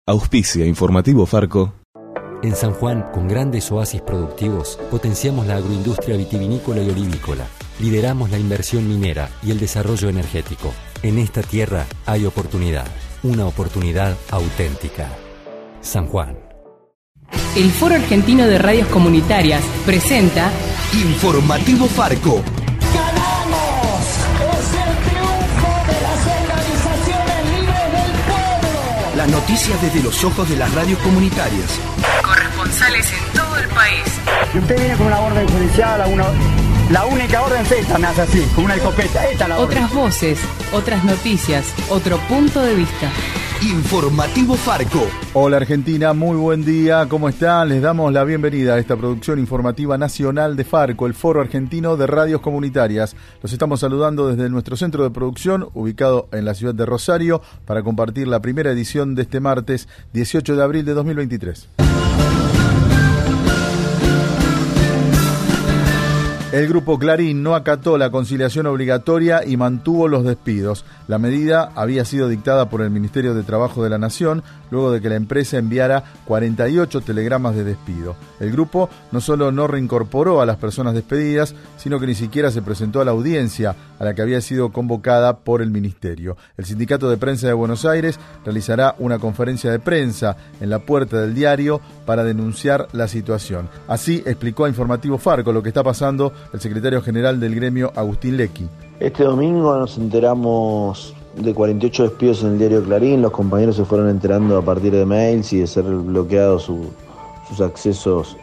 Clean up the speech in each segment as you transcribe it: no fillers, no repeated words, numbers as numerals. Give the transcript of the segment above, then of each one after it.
Auspicia Informativo Farco. En San Juan, con grandes oasis productivos, potenciamos la agroindustria vitivinícola y olivícola. Lideramos la inversión minera y el desarrollo energético. En esta tierra hay oportunidad, una oportunidad auténtica. San Juan. El Foro Argentino de Radios Comunitarias presenta Informativo Farco. ¡Ganamos! ¡Es el triunfo de las organizaciones libres del pueblo! Las noticias desde los ojos de las radios comunitarias. Corresponsales en todo el país. Si usted viene con una orden judicial, la única orden es esta, me hace así, con una escopeta. Esta es la orden. Otras voces, otras noticias, otro punto de vista. Informativo Farco. Hola Argentina, muy buen día, ¿cómo están? Les damos la bienvenida a esta producción informativa nacional de Farco, el Foro Argentino de Radios Comunitarias. Los estamos saludando desde nuestro centro de producción, ubicado en la ciudad de Rosario, para compartir la primera edición de este martes 18 de abril de 2023. El Grupo Clarín no acató la conciliación obligatoria y mantuvo los despidos. La medida había sido dictada por el Ministerio de Trabajo de la Nación, luego de que la empresa enviara 48 telegramas de despido. El grupo no solo no reincorporó a las personas despedidas, sino que ni siquiera se presentó a la audiencia a la que había sido convocada por el Ministerio. El Sindicato de Prensa de Buenos Aires realizará una conferencia de prensa en la puerta del diario para denunciar la situación. Así explicó a Informativo Farco lo que está pasando el secretario general del gremio, Agustín Lecchi. Este domingo nos enteramos de 48 despidos en el diario Clarín. Los compañeros se fueron enterando a partir de mails y de ser bloqueados sus accesos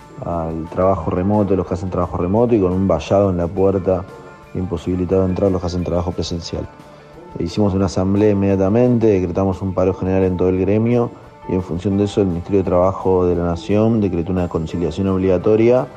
al trabajo remoto, los que hacen trabajo remoto, y con un vallado en la puerta imposibilitado de entrar los que hacen trabajo presencial. Hicimos una asamblea inmediatamente, decretamos un paro general en todo el gremio y en función de eso el Ministerio de Trabajo de la Nación decretó una conciliación obligatoria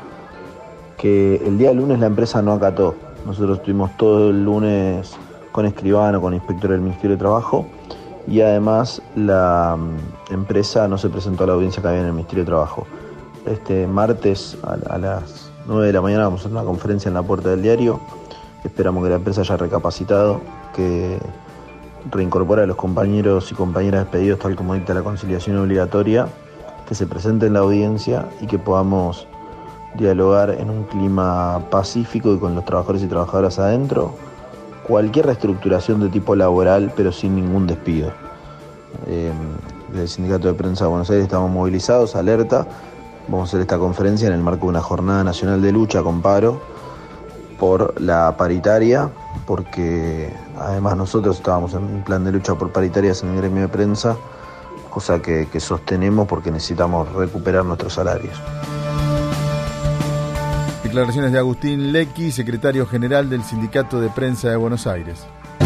que el día lunes la empresa no acató. Nosotros estuvimos todo el lunes con escribano, con inspector del Ministerio de Trabajo, y además la empresa no se presentó a la audiencia que había en el Ministerio de Trabajo. Este martes a las 9 de la mañana vamos a hacer una conferencia en la puerta del diario. Esperamos que la empresa haya recapacitado, que reincorpore a los compañeros y compañeras despedidos tal como dicta la conciliación obligatoria, que se presente en la audiencia y que podamos dialogar en un clima pacífico y con los trabajadores y trabajadoras adentro cualquier reestructuración de tipo laboral, pero sin ningún despido. Desde el Sindicato de Prensa de Buenos Aires estamos movilizados, alerta. Vamos a hacer esta conferencia en el marco de una jornada nacional de lucha con paro por la paritaria, porque además nosotros estábamos en un plan de lucha por paritarias en el gremio de prensa, cosa que sostenemos porque necesitamos recuperar nuestros salarios. Declaraciones de Agustín Lecchi, secretario general del Sindicato de Prensa de Buenos Aires.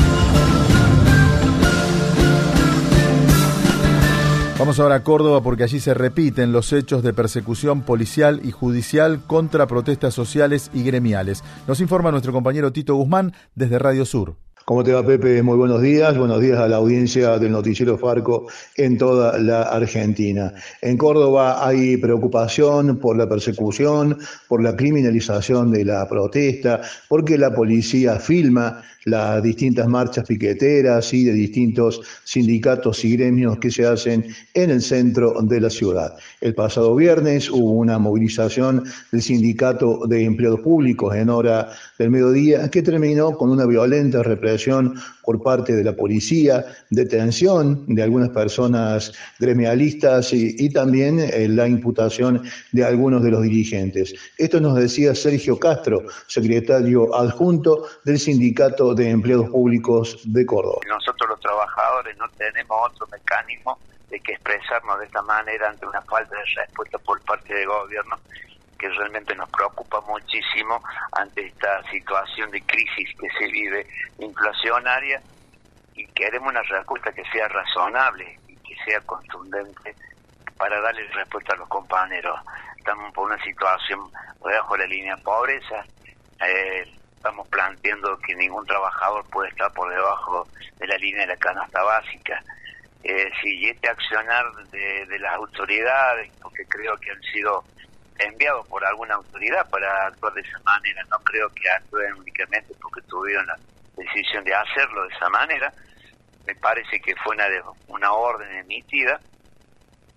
Vamos ahora a Córdoba porque allí se repiten los hechos de persecución policial y judicial contra protestas sociales y gremiales. Nos informa nuestro compañero Tito Guzmán desde Radio Sur. ¿Cómo te va, Pepe? Muy buenos días a la audiencia del noticiero Farco en toda la Argentina. En Córdoba hay preocupación por la persecución, por la criminalización de la protesta, porque la policía filma las distintas marchas piqueteras y de distintos sindicatos y gremios que se hacen en el centro de la ciudad. El pasado viernes hubo una movilización del Sindicato de Empleados Públicos en hora del mediodía que terminó con una violenta represión por parte de la policía, detención de algunas personas gremialistas y también la imputación de algunos de los dirigentes. Esto nos decía Sergio Castro, secretario adjunto del Sindicato de Empleados Públicos de Córdoba. Nosotros los trabajadores no tenemos otro mecanismo de que expresarnos de esta manera ante una falta de respuesta por parte del gobierno, que realmente nos preocupa muchísimo ante esta situación de crisis que se vive inflacionaria, y queremos una respuesta que sea razonable y que sea contundente para darle respuesta a los compañeros. Estamos por una situación debajo de la línea de pobreza, estamos planteando que ningún trabajador puede estar por debajo de la línea de la canasta básica. Si este accionar de las autoridades, porque creo que han sido enviados por alguna autoridad para actuar de esa manera, no creo que actúen únicamente porque tuvieron la decisión de hacerlo de esa manera. Me parece que fue una orden emitida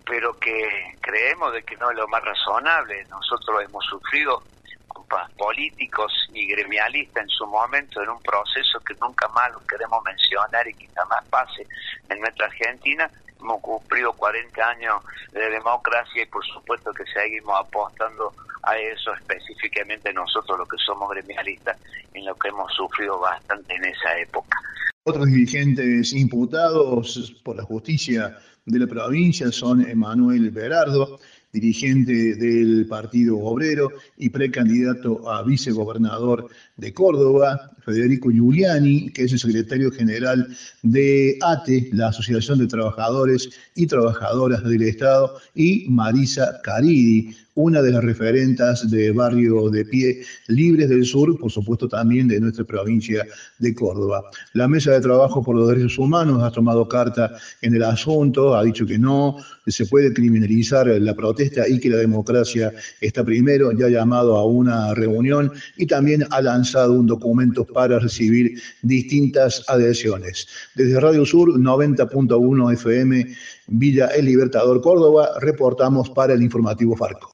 pero que creemos de que no es lo más razonable. Nosotros hemos sufrido políticos y gremialistas en su momento en un proceso que nunca más lo queremos mencionar y que jamás pase en nuestra Argentina. Hemos cumplido 40 años de democracia y por supuesto que seguimos apostando a eso, específicamente nosotros los que somos gremialistas, en lo que hemos sufrido bastante en esa época. Otros dirigentes imputados por la justicia de la provincia son Emanuel Berardo, dirigente del Partido Obrero y precandidato a vicegobernador de Córdoba, Federico Giuliani, que es el secretario general de ATE, la Asociación de Trabajadores y Trabajadoras del Estado, y Marisa Caridi, una de las referentas de Barrio de Pie Libres del Sur, por supuesto también de nuestra provincia de Córdoba. La Mesa de Trabajo por los Derechos Humanos ha tomado carta en el asunto, ha dicho que no se puede criminalizar la protesta y que la democracia está primero, ya ha llamado a una reunión y también ha lanzado un documento para recibir distintas adhesiones. Desde Radio Sur 90.1 FM, Villa El Libertador, Córdoba, reportamos para el Informativo Farco.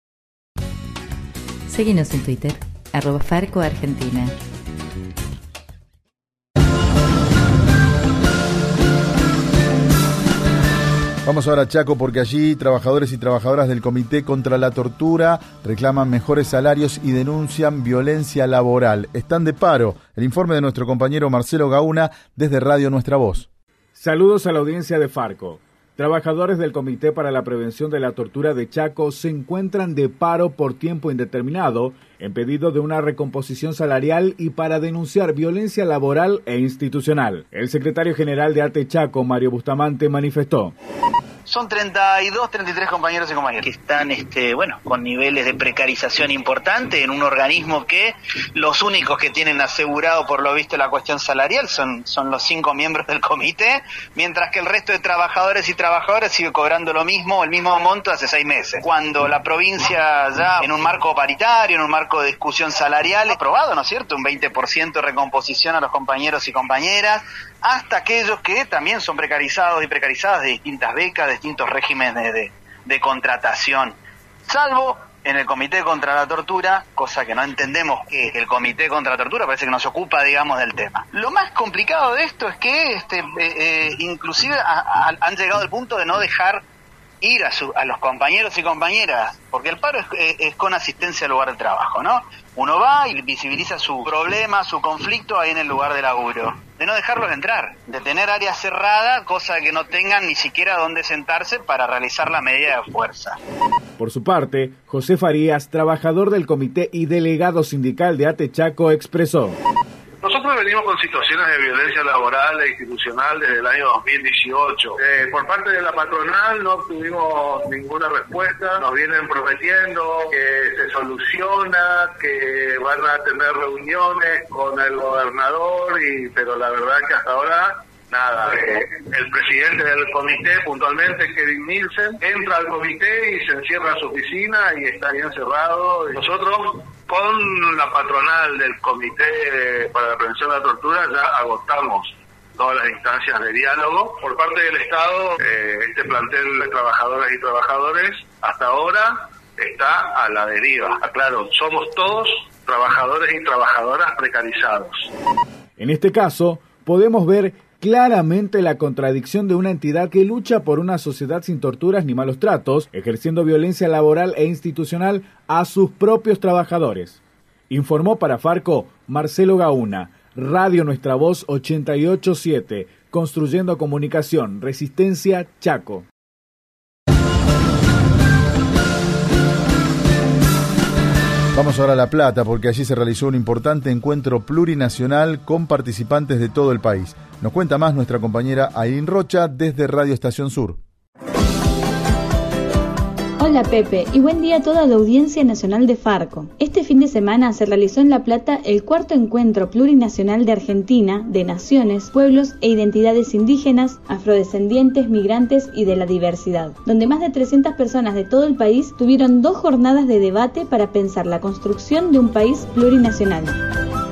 Seguinos en Twitter, @FarcoArgentina. Vamos ahora a Chaco porque allí trabajadores y trabajadoras del Comité contra la Tortura reclaman mejores salarios y denuncian violencia laboral. Están de paro. El informe de nuestro compañero Marcelo Gauna desde Radio Nuestra Voz. Saludos a la audiencia de Farco. Trabajadores del Comité para la Prevención de la Tortura de Chaco se encuentran de paro por tiempo indeterminado en pedido de una recomposición salarial y para denunciar violencia laboral e institucional. El secretario general de ATE Chaco, Mario Bustamante, manifestó. Son 32, 33 compañeros y compañeras que están con niveles de precarización importante en un organismo que los únicos que tienen asegurado por lo visto la cuestión salarial son los 5 miembros del comité, mientras que el resto de trabajadores y trabajadoras sigue cobrando lo mismo, el mismo monto hace 6 meses. Cuando la provincia ya en un marco paritario, en un marco de discusión salarial, ha aprobado, ¿no es cierto?, un 20% de recomposición a los compañeros y compañeras, hasta aquellos que también son precarizados y precarizadas de distintas becas, de distintos regímenes de contratación, salvo en el Comité contra la Tortura, cosa que no entendemos que el Comité contra la Tortura parece que no se ocupa, digamos, del tema. Lo más complicado de esto es que inclusive han llegado al punto de no dejar ir a los compañeros y compañeras, porque el paro es con asistencia al lugar de trabajo, ¿no? Uno va y visibiliza su problema, su conflicto ahí en el lugar de laburo. De no dejarlos entrar, de tener área cerrada, cosa que no tengan ni siquiera dónde sentarse para realizar la medida de fuerza. Por su parte, José Farías, trabajador del comité y delegado sindical de ATE Chaco, expresó. Nosotros venimos con situaciones de violencia laboral e institucional desde el año 2018. Por parte de la patronal no obtuvimos ninguna respuesta. Nos vienen prometiendo que se soluciona, que van a tener reuniones con el gobernador, pero la verdad que hasta ahora nada. El presidente del comité, puntualmente Kevin Nielsen, entra al comité y se encierra en su oficina y está ahí encerrado. Nosotros, con la patronal del Comité para la Prevención de la Tortura, ya agotamos todas las instancias de diálogo. Por parte del Estado, este plantel de trabajadoras y trabajadores hasta ahora está a la deriva. Aclaro, somos todos trabajadores y trabajadoras precarizados. En este caso, podemos ver claramente la contradicción de una entidad que lucha por una sociedad sin torturas ni malos tratos, ejerciendo violencia laboral e institucional a sus propios trabajadores. Informó para Farco Marcelo Gauna, Radio Nuestra Voz 88.7, construyendo comunicación, Resistencia, Chaco. Vamos ahora a La Plata, porque allí se realizó un importante encuentro plurinacional con participantes de todo el país. Nos cuenta más nuestra compañera Aileen Rocha desde Radio Estación Sur. Hola Pepe y buen día a toda la audiencia nacional de Farco. Este fin de semana se realizó en La Plata el 4º encuentro plurinacional de Argentina de naciones, pueblos e identidades indígenas, afrodescendientes, migrantes y de la diversidad, donde más de 300 personas de todo el país tuvieron 2 jornadas de debate para pensar la construcción de un país plurinacional.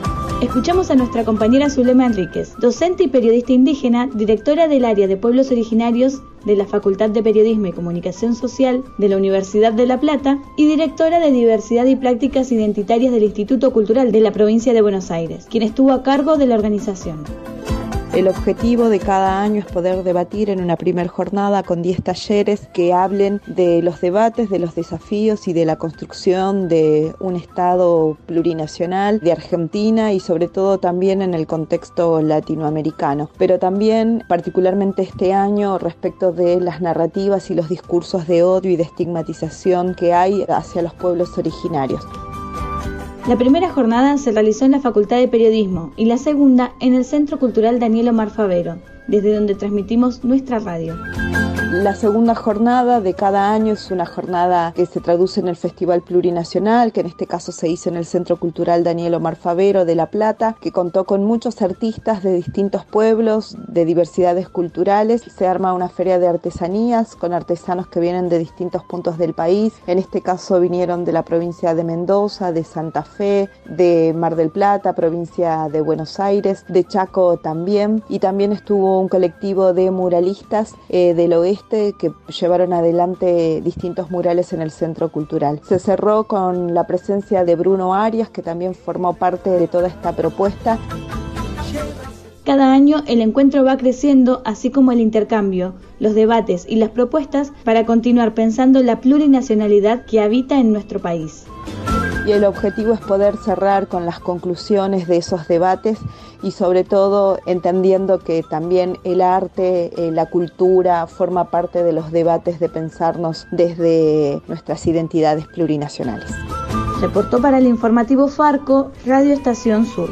Escuchamos a nuestra compañera Zulema Enríquez, docente y periodista indígena, directora del área de pueblos originarios de la Facultad de Periodismo y Comunicación Social de la Universidad de La Plata y directora de Diversidad y Prácticas Identitarias del Instituto Cultural de la Provincia de Buenos Aires, quien estuvo a cargo de la organización. El objetivo de cada año es poder debatir en una primer jornada con 10 talleres que hablen de los debates, de los desafíos y de la construcción de un Estado plurinacional de Argentina y sobre todo también en el contexto latinoamericano. Pero también, particularmente este año, respecto de las narrativas y los discursos de odio y de estigmatización que hay hacia los pueblos originarios. La primera jornada se realizó en la Facultad de Periodismo y la segunda en el Centro Cultural Daniel Omar Favero, desde donde transmitimos nuestra radio. La segunda jornada de cada año es una jornada que se traduce en el Festival Plurinacional, que en este caso se hizo en el Centro Cultural Daniel Omar Favero de La Plata, que contó con muchos artistas de distintos pueblos, de diversidades culturales. Se arma una feria de artesanías con artesanos que vienen de distintos puntos del país. En este caso vinieron de la provincia de Mendoza, de Santa Fe, de Mar del Plata, provincia de Buenos Aires, de Chaco también. Y también estuvo un colectivo de muralistas del oeste que llevaron adelante distintos murales en el Centro Cultural. Se cerró con la presencia de Bruno Arias, que también formó parte de toda esta propuesta. Cada año el encuentro va creciendo, así como el intercambio, los debates y las propuestas para continuar pensando la plurinacionalidad que habita en nuestro país. Y el objetivo es poder cerrar con las conclusiones de esos debates y sobre todo entendiendo que también el arte, la cultura forma parte de los debates de pensarnos desde nuestras identidades plurinacionales. Reportó para el informativo Farco, Radio Estación Sur.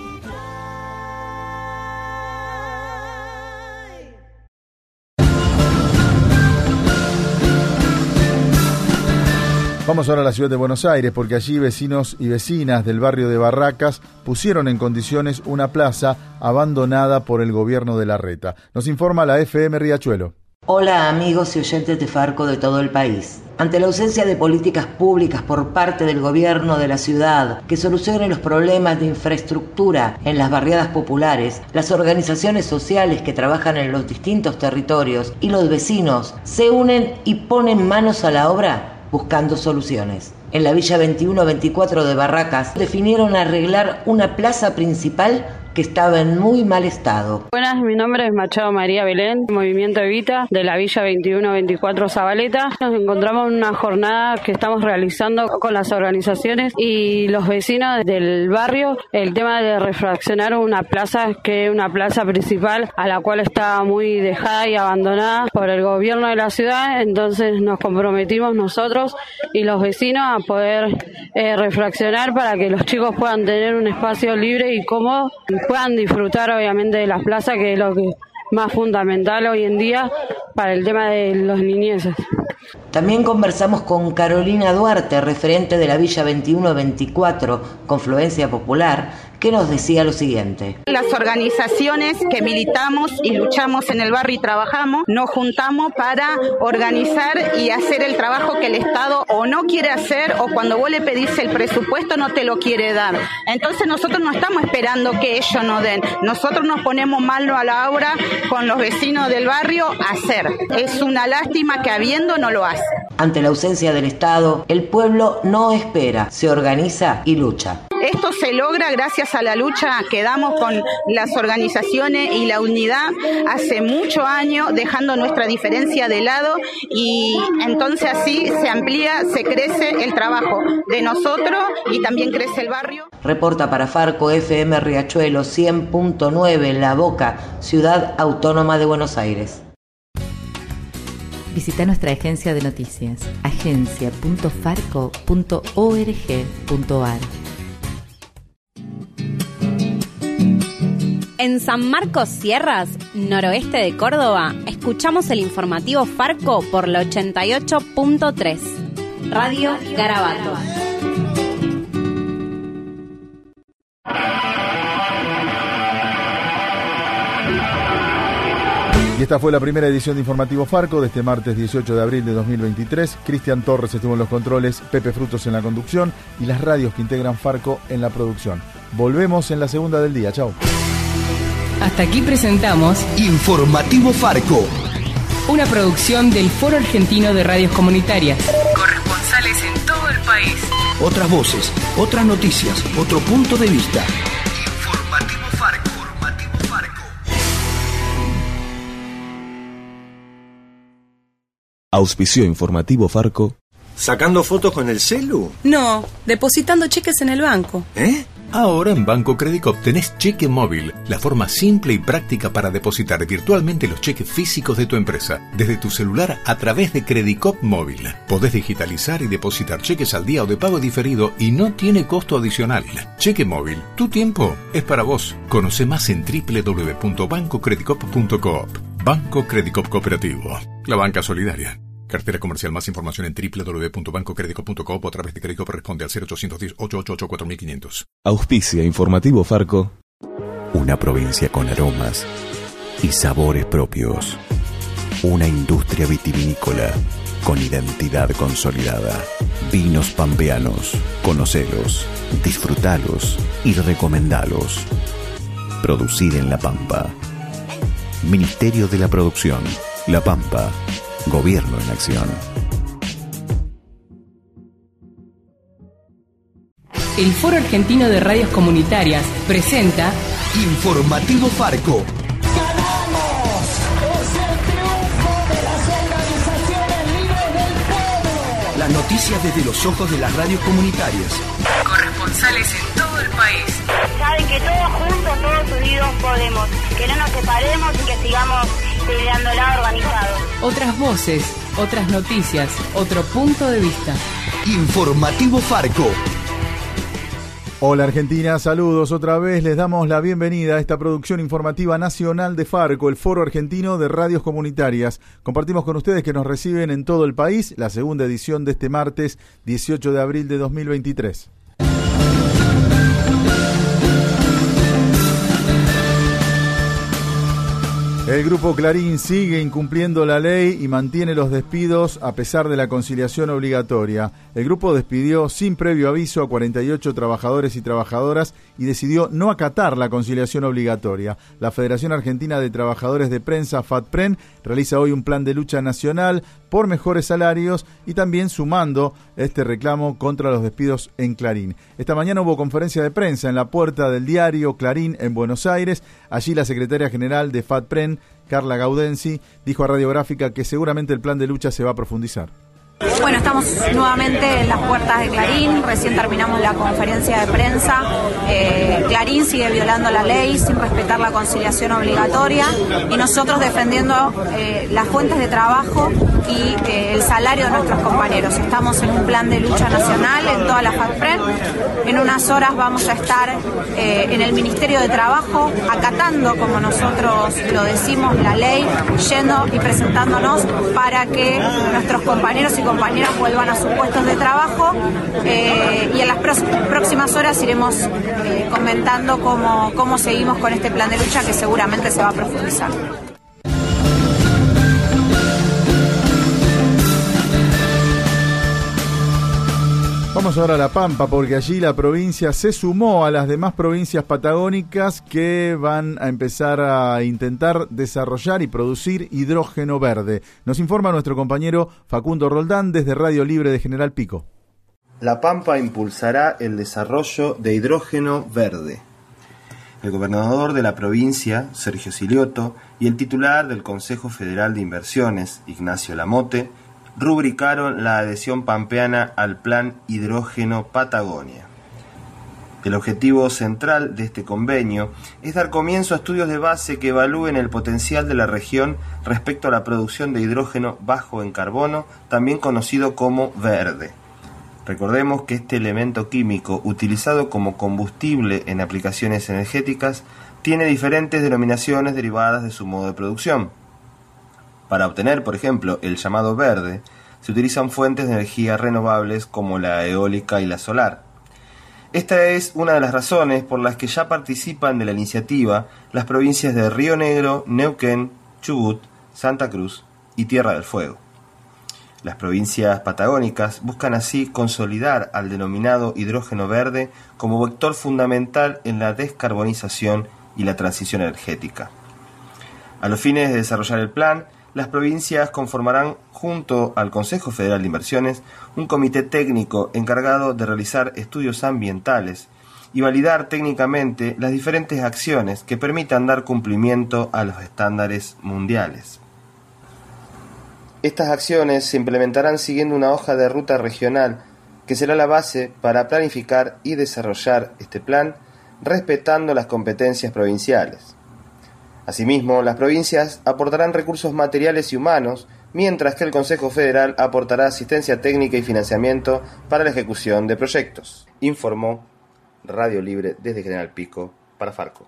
Vamos ahora a la ciudad de Buenos Aires, porque allí vecinos y vecinas del barrio de Barracas pusieron en condiciones una plaza abandonada por el gobierno de Larreta. Nos informa la FM Riachuelo. Hola amigos y oyentes de Farco de todo el país. Ante la ausencia de políticas públicas por parte del gobierno de la ciudad que solucionen los problemas de infraestructura en las barriadas populares, las organizaciones sociales que trabajan en los distintos territorios y los vecinos se unen y ponen manos a la obra buscando soluciones. En la Villa 21-24 de Barracas definieron arreglar una plaza principal que estaba en muy mal estado. Buenas, mi nombre es Machado María Belén, Movimiento Evita, de la Villa 21-24 Zabaleta. Nos encontramos en una jornada que estamos realizando con las organizaciones y los vecinos del barrio, el tema de refraccionar una plaza que es una plaza principal a la cual está muy dejada y abandonada por el gobierno de la ciudad. Entonces nos comprometimos nosotros y los vecinos a poder refraccionar para que los chicos puedan tener un espacio libre y cómodo, puedan disfrutar obviamente de las plazas, que es lo que más fundamental hoy en día para el tema de los niñeces. También conversamos con Carolina Duarte, referente de la Villa 21-24, Confluencia Popular, que nos decía lo siguiente. Las organizaciones que militamos y luchamos en el barrio y trabajamos, nos juntamos para organizar y hacer el trabajo que el Estado o no quiere hacer, o cuando vos le pedís el presupuesto no te lo quiere dar. Entonces nosotros no estamos esperando que ellos nos den. Nosotros nos ponemos mano a la obra con los vecinos del barrio a hacer. Es una lástima que habiendo no lo hace. Ante la ausencia del Estado, el pueblo no espera, se organiza y lucha. Esto se logra gracias a la lucha que damos con las organizaciones y la unidad hace muchos años, dejando nuestra diferencia de lado, y entonces así se amplía, se crece el trabajo de nosotros y también crece el barrio. Reporta para Farco FM Riachuelo 100.9 La Boca, Ciudad Autónoma de Buenos Aires. Visita nuestra agencia de noticias, agencia.farco.org.ar. En San Marcos Sierras, noroeste de Córdoba, escuchamos el informativo Farco por la 88.3. Radio Garabato. Y esta fue la primera edición de Informativo Farco de este martes 18 de abril de 2023. Cristian Torres estuvo en los controles, Pepe Frutos en la conducción y las radios que integran Farco en la producción. Volvemos en la segunda del día. Chau. Hasta aquí presentamos Informativo Farco, una producción del Foro Argentino de Radios Comunitarias. Corresponsales en todo el país. Otras voces, otras noticias, otro punto de vista. Informativo Farco. Auspició Informativo Farco. ¿Sacando fotos con el celu? No, depositando cheques en el banco. ¿Eh? Ahora en Banco Credicop tenés cheque móvil, la forma simple y práctica para depositar virtualmente los cheques físicos de tu empresa, desde tu celular a través de Credicop Móvil. Podés digitalizar y depositar cheques al día o de pago diferido y no tiene costo adicional. Cheque móvil, tu tiempo es para vos. Conoce más en www.bancocredicop.coop. Banco Credicop Cooperativo, la banca solidaria. Cartera comercial. Más información en www.bancocredicop.coop o a través de Credicop. Responde al 0810-888-4500. Auspicia Informativo Farco. Una provincia con aromas y sabores propios. Una industria vitivinícola con identidad consolidada. Vinos pampeanos. Conocelos, disfrutalos y recomendalos. Producir en La Pampa. Ministerio de la Producción. La Pampa. Gobierno en acción. El Foro Argentino de Radios Comunitarias presenta Informativo Farco. ¡Ganamos! ¡Es el triunfo de las organizaciones libres del pueblo! Las noticias desde los ojos de las radios comunitarias. Corresponsales en todo el país. Saben que todos juntos, todos unidos podemos. Que no nos separemos y que sigamos peleándola organizados. Otras voces, otras noticias, otro punto de vista. Informativo Farco. Hola Argentina, saludos otra vez. Les damos la bienvenida a esta producción informativa nacional de Farco, el Foro Argentino de Radios Comunitarias. Compartimos con ustedes que nos reciben en todo el país la segunda edición de este martes 18 de abril de 2023. El Grupo Clarín sigue incumpliendo la ley y mantiene los despidos a pesar de la conciliación obligatoria. El grupo despidió sin previo aviso a 48 trabajadores y trabajadoras y decidió no acatar la conciliación obligatoria. La Federación Argentina de Trabajadores de Prensa, FATPREN, realiza hoy un plan de lucha nacional por mejores salarios y también sumando este reclamo contra los despidos en Clarín. Esta mañana hubo conferencia de prensa en la puerta del diario Clarín en Buenos Aires. Allí la secretaria general de FATPREN, Carla Gaudensi, dijo a Radiográfica que seguramente el plan de lucha se va a profundizar. Bueno, estamos nuevamente en las puertas de Clarín, recién terminamos la conferencia de prensa. Clarín sigue violando la ley sin respetar la conciliación obligatoria y nosotros defendiendo las fuentes de trabajo y el salario de nuestros compañeros. Estamos en un plan de lucha nacional en toda la FATPREN. En unas horas vamos a estar en el Ministerio de Trabajo acatando, como nosotros lo decimos, la ley, yendo y presentándonos para que nuestros compañeros y compañeras vuelvan a sus puestos de trabajo y en las próximas horas iremos comentando cómo seguimos con este plan de lucha que seguramente se va a profundizar. Vamos ahora a La Pampa porque allí la provincia se sumó a las demás provincias patagónicas que van a empezar a intentar desarrollar y producir hidrógeno verde. Nos informa nuestro compañero Facundo Roldán desde Radio Libre de General Pico. La Pampa impulsará el desarrollo de hidrógeno verde. El gobernador de la provincia, Sergio Silioto, y el titular del Consejo Federal de Inversiones, Ignacio Lamote, rubricaron la adhesión pampeana al Plan Hidrógeno Patagonia. El objetivo central de este convenio es dar comienzo a estudios de base que evalúen el potencial de la región respecto a la producción de hidrógeno bajo en carbono, también conocido como verde. Recordemos que este elemento químico, utilizado como combustible en aplicaciones energéticas, tiene diferentes denominaciones derivadas de su modo de producción. Para obtener, por ejemplo, el llamado verde, se utilizan fuentes de energía renovables como la eólica y la solar. Esta es una de las razones por las que ya participan de la iniciativa las provincias de Río Negro, Neuquén, Chubut, Santa Cruz y Tierra del Fuego. Las provincias patagónicas buscan así consolidar al denominado hidrógeno verde como vector fundamental en la descarbonización y la transición energética. A los fines de desarrollar el plan, las provincias conformarán, junto al Consejo Federal de Inversiones, un comité técnico encargado de realizar estudios ambientales y validar técnicamente las diferentes acciones que permitan dar cumplimiento a los estándares mundiales. Estas acciones se implementarán siguiendo una hoja de ruta regional que será la base para planificar y desarrollar este plan, respetando las competencias provinciales. Asimismo, las provincias aportarán recursos materiales y humanos, mientras que el Consejo Federal aportará asistencia técnica y financiamiento para la ejecución de proyectos, informó Radio Libre desde General Pico para Farco.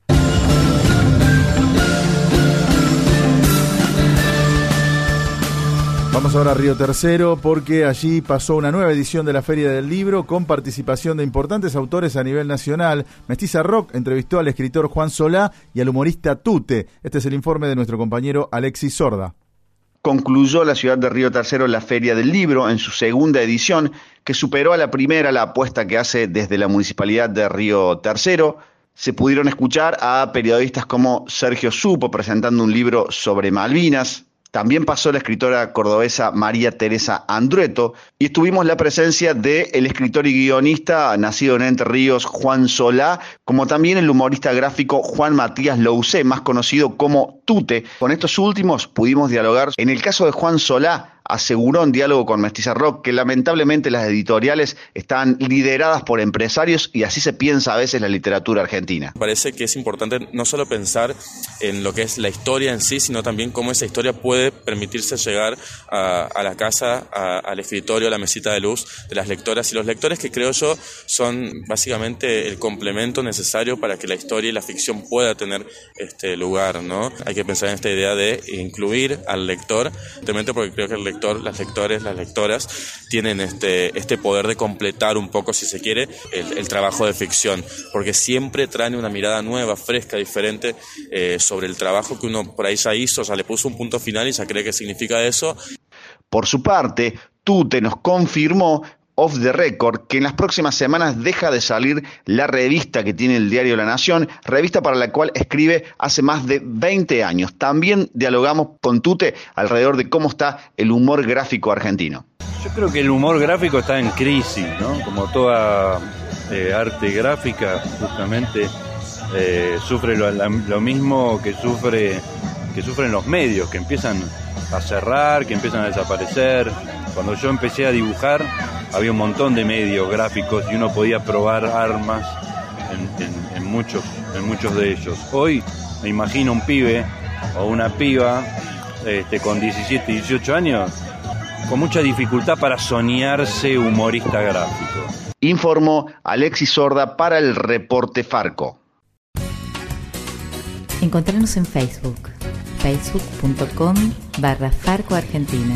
Vamos ahora a Río Tercero porque allí pasó una nueva edición de la Feria del Libro con participación de importantes autores a nivel nacional. Mestiza Rock entrevistó al escritor Juan Solá y al humorista Tute. Este es el informe de nuestro compañero Alexis Sorda. Concluyó la ciudad de Río Tercero la Feria del Libro en su segunda edición, que superó a la primera la apuesta que hace desde la Municipalidad de Río Tercero. Se pudieron escuchar a periodistas como Sergio Supo presentando un libro sobre Malvinas. También pasó la escritora cordobesa María Teresa Andrueto y estuvimos la presencia del escritor y guionista nacido en Entre Ríos Juan Solá, como también el humorista gráfico Juan Matías Lousé, más conocido como Tute. Con estos últimos pudimos dialogar. En el caso de Juan Solá, aseguró en diálogo con Mestiza Rock que lamentablemente las editoriales están lideradas por empresarios y así se piensa a veces la literatura argentina. Parece que es importante no solo pensar en lo que es la historia en sí, sino también cómo esa historia puede permitirse llegar a la casa, al escritorio, a la mesita de luz de las lectoras y los lectores, que creo yo son básicamente el complemento necesario para que la historia y la ficción pueda tener este lugar, ¿no? Hay que pensar en esta idea de incluir al lector, simplemente porque creo que el lector, las lectores, las lectoras tienen este poder de completar un poco, si se quiere, el trabajo de ficción, porque siempre traen una mirada nueva, fresca, diferente sobre el trabajo que uno por ahí ya hizo, ya le puso un punto final y ya cree que significa eso. Por su parte, Tute nos confirmó off the record que en las próximas semanas deja de salir la revista que tiene el diario La Nación, revista para la cual escribe hace más de 20 años. También dialogamos con Tute alrededor de cómo está el humor gráfico argentino. Yo creo que el humor gráfico está en crisis, ¿no? Como toda arte gráfica, justamente sufre lo mismo que sufren los medios, que empiezan a cerrar, que empiezan a desaparecer. Cuando yo empecé a dibujar había un montón de medios gráficos y uno podía probar armas en muchos de ellos. Hoy me imagino un pibe o una piba con 17, 18 años con mucha dificultad para soñarse humorista gráfico. Informó Alexis Sorda para el Reporte Farco. Encontrarnos en Facebook, facebook.com/Farco Argentina.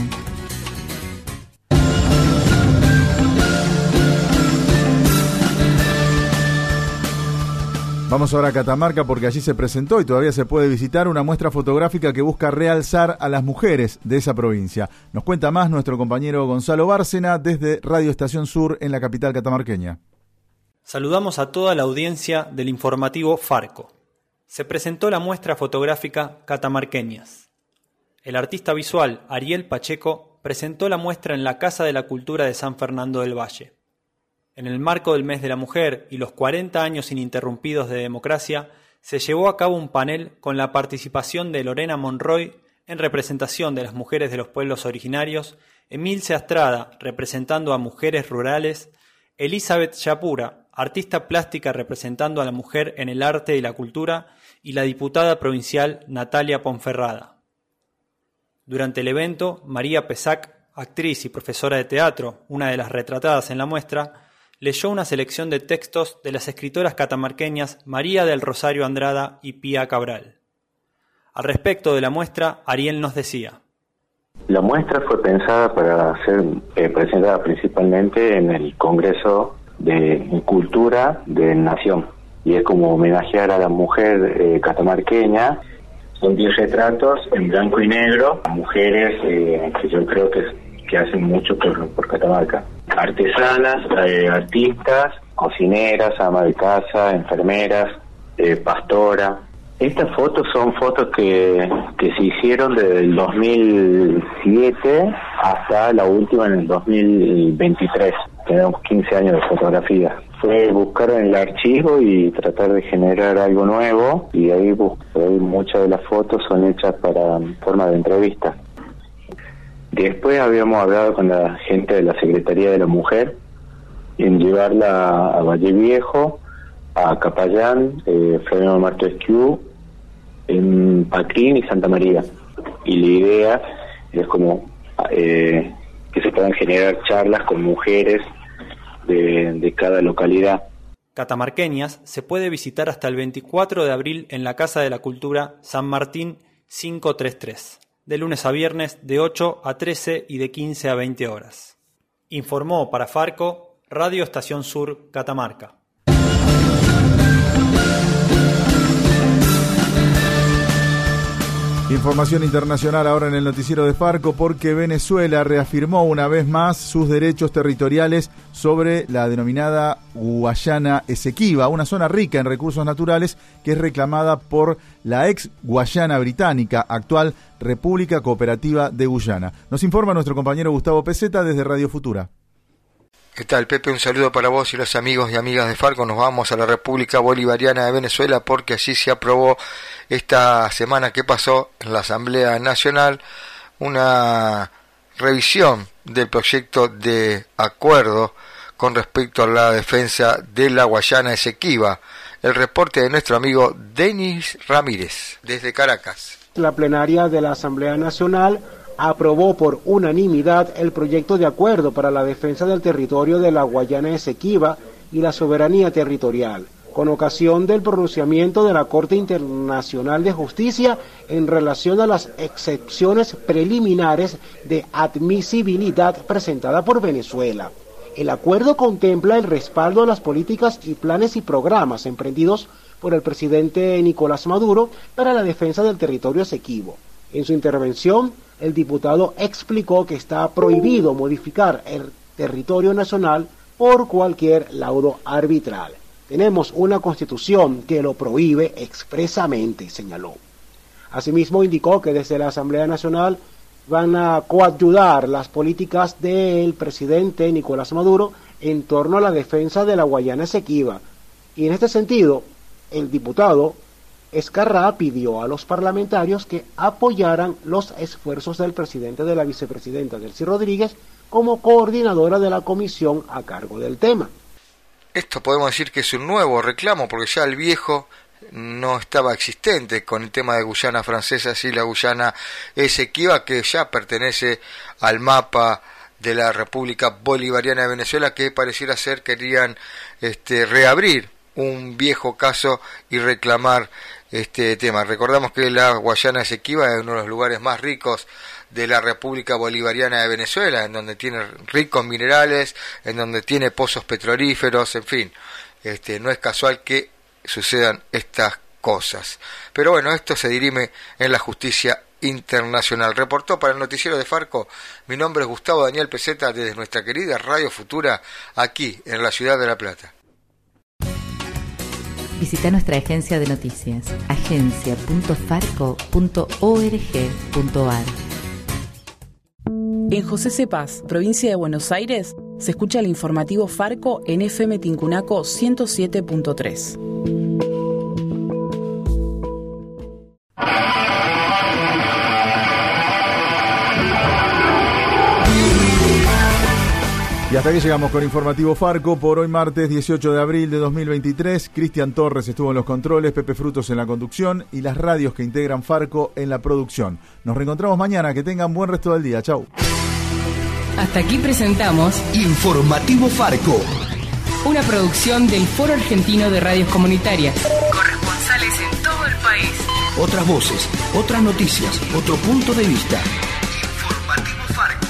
Vamos ahora a Catamarca porque allí se presentó y todavía se puede visitar una muestra fotográfica que busca realzar a las mujeres de esa provincia. Nos cuenta más nuestro compañero Gonzalo Bárcena desde Radio Estación Sur en la capital catamarqueña. Saludamos a toda la audiencia del informativo Farco. Se presentó la muestra fotográfica Catamarqueñas. El artista visual Ariel Pacheco presentó la muestra en la Casa de la Cultura de San Fernando del Valle. En el marco del Mes de la Mujer y los 40 años ininterrumpidos de democracia, se llevó a cabo un panel con la participación de Lorena Monroy en representación de las mujeres de los pueblos originarios, Emilce Astrada representando a mujeres rurales, Elizabeth Yapura, artista plástica representando a la mujer en el arte y la cultura, y la diputada provincial Natalia Ponferrada. Durante el evento, María Pesac, actriz y profesora de teatro, una de las retratadas en la muestra, leyó una selección de textos de las escritoras catamarqueñas María del Rosario Andrada y Pía Cabral. Al respecto de la muestra, Ariel nos decía: la muestra fue pensada para ser presentada principalmente en el Congreso de Cultura de Nación, y es como homenajear a la mujer catamarqueña, Son 10 retratos en blanco y negro, mujeres que yo creo que hacen mucho por Catamarca. Artesanas, artistas, cocineras, ama de casa, enfermeras, pastora. Estas fotos son fotos que se hicieron desde el 2007 hasta la última en el 2023. Tenemos 15 años de fotografía. Fue buscar en el archivo y tratar de generar algo nuevo, y ahí muchas de las fotos son hechas para forma de entrevista. Después habíamos hablado con la gente de la Secretaría de la Mujer en llevarla a Valle Viejo, a Capayán, Floriano Martesquieu, en Pacrín y Santa María. Y la idea es como que se puedan generar charlas con mujeres de cada localidad. Catamarqueñas se puede visitar hasta el 24 de abril en la Casa de la Cultura San Martín 533, de lunes a viernes de 8 a 13 y de 15 a 20 horas. Informó para Farco, Radio Estación Sur, Catamarca. Información internacional ahora en el noticiero de Farco, porque Venezuela reafirmó una vez más sus derechos territoriales sobre la denominada Guayana Esequiba, una zona rica en recursos naturales que es reclamada por la ex Guayana Británica, actual República Cooperativa de Guyana. Nos informa nuestro compañero Gustavo Peseta desde Radio Futura. ¿Qué tal, Pepe? Un saludo para vos y los amigos y amigas de Farco. Nos vamos a la República Bolivariana de Venezuela porque allí se aprobó esta semana que pasó en la Asamblea Nacional una revisión del proyecto de acuerdo con respecto a la defensa de la Guayana Esequiba. El reporte de nuestro amigo Denis Ramírez desde Caracas. La plenaria de la Asamblea Nacional aprobó por unanimidad el proyecto de acuerdo para la defensa del territorio de la Guayana Esequiba y la soberanía territorial, con ocasión del pronunciamiento de la Corte Internacional de Justicia en relación a las excepciones preliminares de admisibilidad presentada por Venezuela. El acuerdo contempla el respaldo a las políticas y planes y programas emprendidos por el presidente Nicolás Maduro para la defensa del territorio esequibo. En su intervención, el diputado explicó que está prohibido modificar el territorio nacional por cualquier laudo arbitral. Tenemos una constitución que lo prohíbe expresamente, señaló. Asimismo, indicó que desde la Asamblea Nacional van a coadyuvar las políticas del presidente Nicolás Maduro en torno a la defensa de la Guayana Esequiba. Y en este sentido, el diputado Escarrá pidió a los parlamentarios que apoyaran los esfuerzos del presidente de la vicepresidenta Delcy Rodríguez como coordinadora de la comisión a cargo del tema. Esto podemos decir que es un nuevo reclamo, porque ya el viejo no estaba existente con el tema de Guyana Francesa y la Guyana Esequiba, que ya pertenece al mapa de la República Bolivariana de Venezuela, que pareciera ser querían reabrir un viejo caso y reclamar este tema. Recordamos que la Guayana Esequiba es uno de los lugares más ricos de la República Bolivariana de Venezuela, en donde tiene ricos minerales, en donde tiene pozos petrolíferos, en fin, no es casual que sucedan estas cosas. Pero bueno, esto se dirime en la justicia internacional. Reportó para el noticiero de Farco, mi nombre es Gustavo Daniel Peseta desde nuestra querida Radio Futura, aquí en la ciudad de La Plata. Visita nuestra agencia de noticias, agencia.farco.org.ar. En José C. Paz, provincia de Buenos Aires, se escucha el informativo Farco en FM Tincunaco 107.3. Y hasta aquí llegamos con Informativo Farco por hoy martes 18 de abril de 2023. Cristian Torres estuvo en los controles, Pepe Frutos en la conducción y las radios que integran Farco en la producción. Nos reencontramos mañana, que tengan buen resto del día. Chau. Hasta aquí presentamos Informativo Farco, una producción del Foro Argentino de Radios Comunitarias. Corresponsales en todo el país. otras voces, otras noticias, otro punto de vista. Informativo Farco.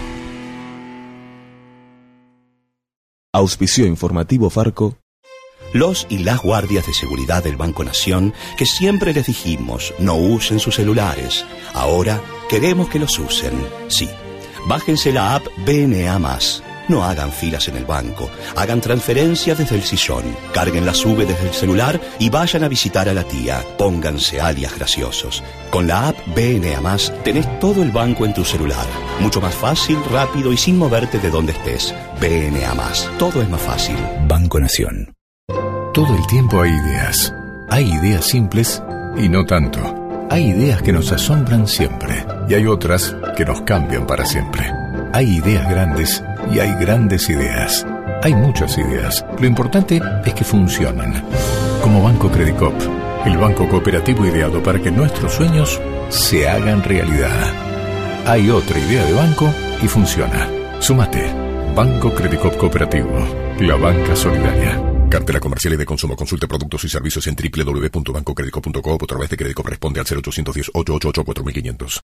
Auspició Informativo Farco. los y las guardias de seguridad del Banco Nación, que siempre les dijimos no usen sus celulares. Ahora queremos que los usen. Sí, bájense la app BNA+. No hagan filas en el banco, hagan transferencias desde el sillón, carguen la SUBE desde el celular y vayan a visitar a la tía. Pónganse alias graciosos. Con la app BNA+, tenés todo el banco en tu celular. Mucho más fácil, rápido y sin moverte de donde estés. BNA+, todo es más fácil. Banco Nación. Todo el tiempo hay ideas. Hay ideas simples y no tanto. Hay ideas que nos asombran siempre y hay otras que nos cambian para siempre. Hay ideas grandes y hay grandes ideas. Hay muchas ideas. Lo importante es que funcionen. Como Banco Credicop, el banco cooperativo ideado para que nuestros sueños se hagan realidad. Hay otra idea de banco y funciona. Súmate. Banco Credicop Cooperativo. La banca solidaria. Cartela comercial y de consumo. Consulte productos y servicios en www.bancocredicop.co o a través de Credicop. Responde al 0810 888 4500.